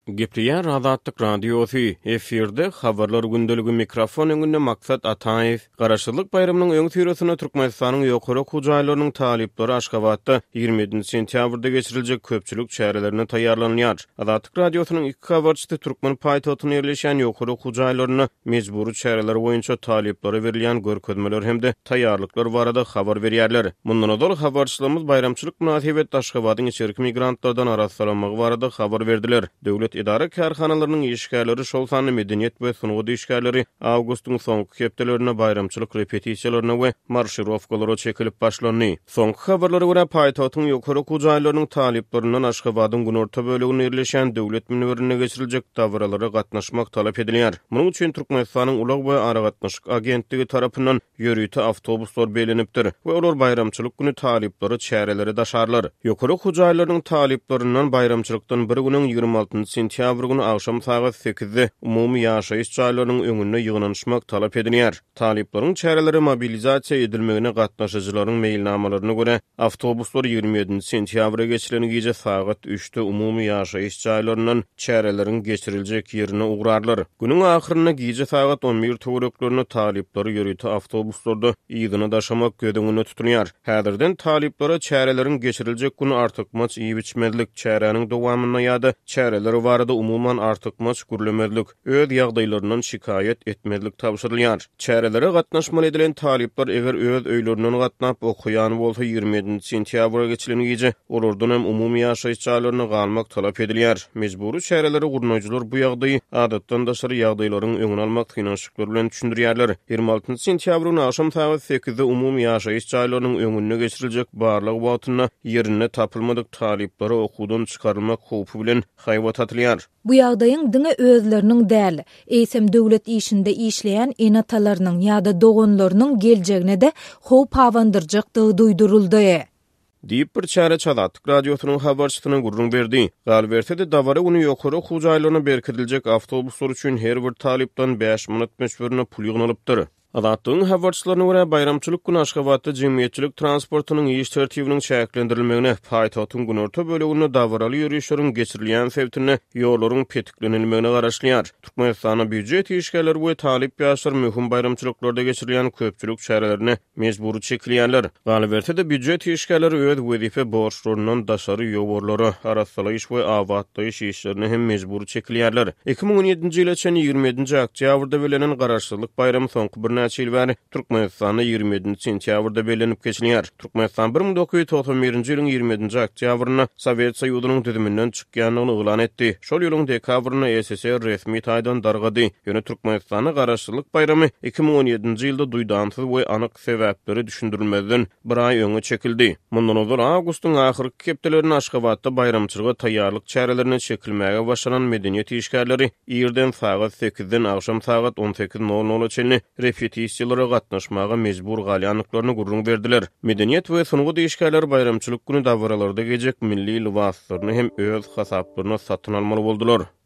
Gepriýär Azatlyk radiosu efirde habarlar gündöligi mikrofon öňünde maksat Ataev Garaşylyk bayramynyň öň süresine Türkmenistanyň ýokary hujaýlarynyň talyplary Aşgabatda 27 sentýabrda geçiriljek köpçülük çärelerine taýýarlanýar. Azatlyk radiosynyň iki habarçysy Türkmen paýtagtyna ýerleşen ýokary hujaýlaryny mejburi çäreler boýunça talyplary berilýän görkezmeler hemde taýýarlyklar barada habar berýärler. Mundan öňe habarçylygymyz bayramçylyk münasibet Aşgabatyň içerki migrantlardan arassalamagy barada habar berdiler. Döwlet idara karhanalarının işgärleri şol sanly medeniýet we sunugy işgärleri awgustyň soňky hepdelerine bayramçylyk repetisiýalaryna we marşirowkalara çekilip başlandy. Soňky habarlara görä paýtagtyň ýokary hujaýlarynyň talyplarynyň Aşgabatyň günorta bölegine ýerleşen döwlet münberine geçiriljek dawralara gatnaşmak talap edilýär. Munyň üçin Türkmenistanyň Ulag we Aragatnaşyk agentligi tarapyndan ýörüýti awtobuslar belenipdir we olar bayramçylyk güni talyplary çäreleri daşarlar. Ýokary hujaýlarynyň talyplaryndan bayramçylykdan bir güniň 26 sentýabr güni akşam saat 8-de umumy ýaşaýyş çaýlarynyň öňünde ýygnanşmak talap edilýär. Talyplaryň çäreleri mobilizasiýa edilmegine gatnaşyjylaryň meýilnamalaryna görä awtobuslar 27 sentýabra geçilen gece saat 3-de umumy ýaşaýyş çaýlaryndan çärelerin geçiriljek ýerine ugrarlar. Günüň ahyryna gece saat 11 töwereklerini talyplary ýörüýti awtobuslarda ýygyny daşamak gödüňüne tutulýar. Häzirden talyplara çärelerin geçiriljek güni artykmaç iýip içmezlik çäreniň dowamyna ýa-da çäreleri barada umuman artykmaç gürlemezlik, öz ýagdaýlaryndan şikayet etmezlik tapşyrylýar. Çärelere gatnaşmaly edilen talyplar eger öz öýlerinden gatnap okuýan bolsa 27 sentýabra geçilen gece olardan hem umumy ýaşaýyş çaýlaryna galmak talap edilýär. Mejburi çäreleri gurnaýjylar bu ýagdaýy adatdan daşary ýagdaýlaryň öňüne almak finanşyklar bilen düşündirýärler. 26 sentýabryň akşam saat 8-de umumy ýaşaýyş çaýlarynyň öňüne geçiriljek barlyk wagtyna ýerine tapylmadyk talyplary okudan çykarylmak howpy bilen haýbat atylýar. Bu ýagdaýyň diňe özleriniň däl, eýsem döwlet işinde işleýän enatalarynyň ýa-da doganlarynyň geljegine de howp hawandyrjakdygy duýduruldy. Diýip bir çäre Azatlyk radiosynyň habarçysyna gurrun berdi. Gal bersede dawara uny ýokary hujaýlaryna berkediljek awtobuslar üçin her bir talypdan 5 manat meşberine pul ýygnalypdyr. Azatlygyň habarçylaryna görä bayramçylyk güni Aşgabatda jemgyýetçilik transportynyň iş tertibiniň çäklendirilmegine, paýtagtyň günorta böleginde dawraly ýürüýüşleriň geçirilýän sebäpine ýollaryň petiklenilmegine garaşlýar. Türkmenistanyň büdjet işgärleri we talyp ýaşlar möhüm bayramçylyklarda geçirilýän köpçülük çärelerine mejburi çekilýärler. Galabertede büdjet işgärleri öz wezife borçlaryndan daşary ýowarlary, arassalyş we awatlaýyş işlerine hem mejburi çekilýärler. 2017-nji ýyla çen 27-nji oktýabrda belenen garaşsyzlyk bayramy soňky Çilbäri Türkmenistanyň 27 sentýabrda belenip geçilýär. Türkmenistan 1991-nji ýylyň 27-nji oktýabryna Sowet Soýuzynyň düzümünden çykýanyny oglan etdi. Şol ýylyň dekabryna SSR resmi taýdan dargady. Ýöne Türkmenistanyň garaşsyzlyk bayramy 2017-nji ýylda duýdansyz we anyk sebäpleri düşündirilmeden bir aý öňe çekildi. Mundan öňe awgustyň ahyrky hepdelerini Aşgabatda bayramçylyga taýýarlyk çärelerine çekilmäge başlanan medeniýet işgärleri ýerden saat 8-den akşam saat 18:00 çenli repetisiýalara gatnaşmaga mejbur galýanlyklaryny gurrun berdiler. Medeniýet we sunugy işgärler bayramçylyk güni dawralarda gejek milli libaslaryny hem öz hasaplaryna satyn almaly boldular.